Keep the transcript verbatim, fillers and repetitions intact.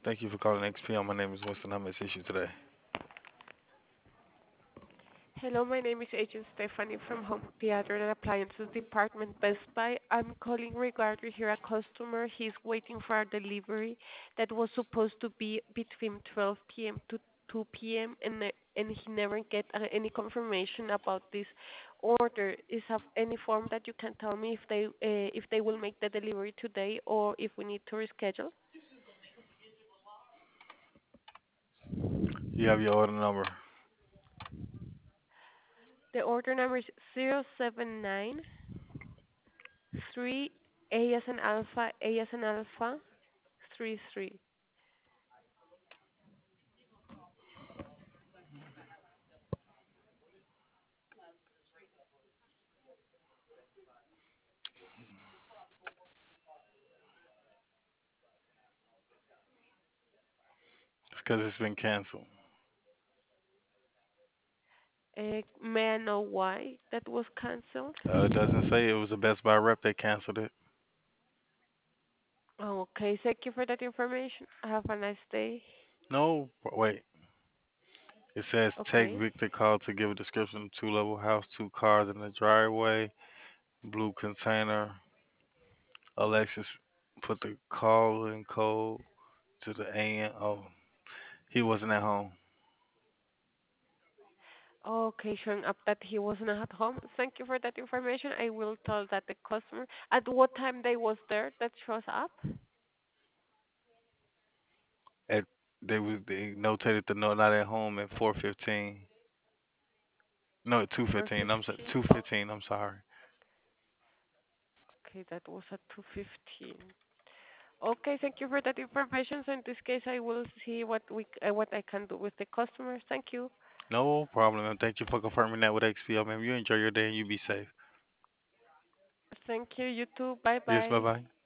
Thank you for calling X P M. My name is Winston. How may I assist you today? Hello, my name is Agent Stephanie from Home Theater and Appliances Department, Best Buy. I'm calling regarding here a customer. He's waiting for a delivery that was supposed to be between twelve p m to two p m and ne- and he never get uh, any confirmation about this order. Is have any form that you can tell me if they uh, if they will make the delivery today or if we need to reschedule? You have your order number. The order number is zero seven nine three A as an alpha, A as an alpha, three three. It's because it's been canceled. Uh, may I know why that was cancelled? Uh, it doesn't say it was a Best Buy rep that canceled it. Oh, okay, thank you for that information. Have a nice day. No, wait. It says take Okay. Victor call to give a description. Two level house, two cars in the driveway, blue container. Alexis put the calling code to the A M. Oh, he wasn't at home. Okay, showing up that he was not at home. Thank you for that information. I will tell that the customer at what time they was there that shows up. At they was they notated the no not at home at four fifteen. No, two four fifteen. I'm sorry, fifteen. two fifteen. I'm sorry. Okay, that was at two fifteen. Okay, thank you for that information. So in this case, I will see what we uh, what I can do with the customer. Thank you. No problem, and thank you for confirming that with X P L, man. You enjoy your day and you be safe. Thank you. You too. Bye Yes, bye bye. bye.